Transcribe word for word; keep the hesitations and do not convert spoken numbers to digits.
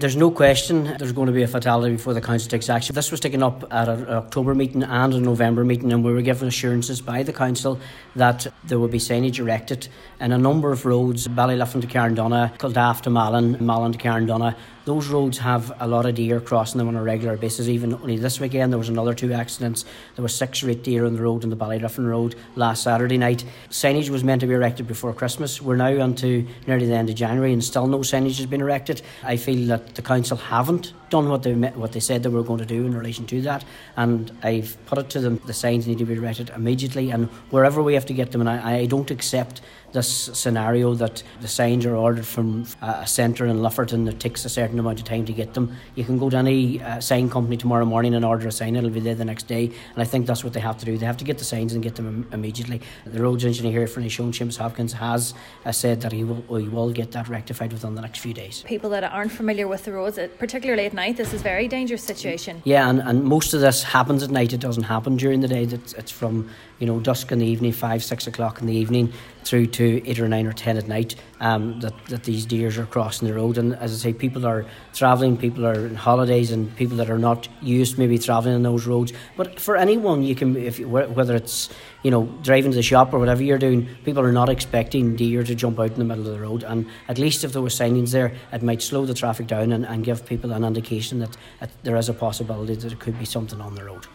There's no question there's going to be a fatality before the council takes action. This was taken up at an October meeting and a November meeting, and we were given assurances by the council that there would be signage erected in a number of roads: Ballyliffin to Carndonna, Kildaff to Malin, Malin to Carndonna. Those roads have a lot of deer crossing them on a regular basis. Even only this weekend there was another two accidents. There were six or eight deer on the road on the Ballyliffin road last Saturday night. Signage was meant to be erected before Christmas. We're now on to nearly the end of January and still no signage has been erected. I feel that the council haven't done what they what they said they were going to do in relation to that, and I've put it to them: the signs need to be erected immediately, and wherever we have to get them. And I, I don't accept this scenario that the signs are ordered from a centre in Lufferton and it takes a certain amount of time to get them. You can go to any uh, sign company tomorrow morning and order a sign. It'll be there the next day, and I think that's what they have to do. They have to get the signs and get them im- immediately. The roads engineer here for Nishon, Seamus Hopkins, has uh, said that he will, he will get that rectified within the next few days. People that aren't familiar with the roads, particularly at night, this is a very dangerous situation. Yeah, and, and most of this happens at night. It doesn't happen during the day. It's, it's from you know dusk in the evening, five, six o'clock in the evening, through to eight or nine or ten at night, um, that, that these deers are crossing the road. And as I say, people are travelling, people are on holidays, and people that are not used maybe travelling on those roads. But for anyone, you can, if you, whether it's you know driving to the shop or whatever you're doing, people are not expecting deer to jump out in the middle of the road. And at least if there were signage there, it might slow the traffic down and, and give people an indication that, that there is a possibility that there could be something on the road.